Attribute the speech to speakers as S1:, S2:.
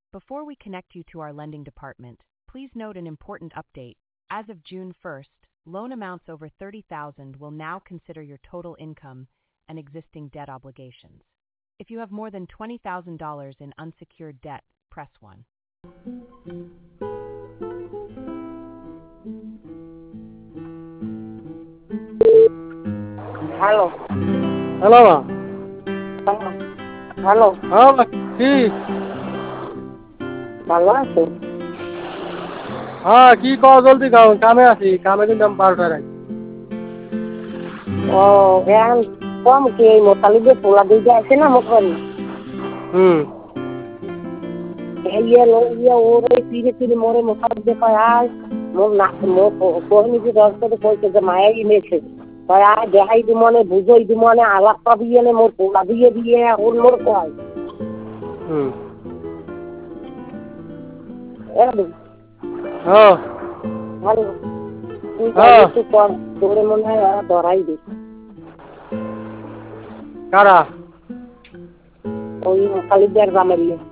S1: Before we connect you to our lending department, please note an important update. As of June 1st, loan amounts over $30,000 will now consider your total income and existing debt obligations. If you have more than $20,000 in unsecured debt, press 1.
S2: Hello
S3: hello মা।
S2: Hello
S3: হ্যাঁ মা, কি?
S2: ভালো আছে?
S3: হ্যাঁ, কি কও, জলদি খাও, কামে আছি, কামে কিন্তু আমি 12টায় আছি।
S2: ও এখন কম কি এই মোতালিবে পোলা দিতে আছে না মোটামুটি
S3: হুম।
S2: এই ইয়ে ওর ওই ফিরে ফিরে মোরে মোতালিবে কয় আয় মোর না মোর কোহনি যে দরকার কইছে যে মায়াই মেছে কয় আয় দেখাই দি মনে বুঝাই দি মনে আলাপ পাবি এনে মোর পোলা দিয়ে এখন মোর কয়
S3: হুম।
S2: এরকম
S3: হ্যাঁ।
S2: ভালো তুই
S3: হ্যাঁ।
S2: একটু কর তোরে মনে হয় ওরা ধরাই দি
S3: কারা?
S2: ওই মোতালিবের জামের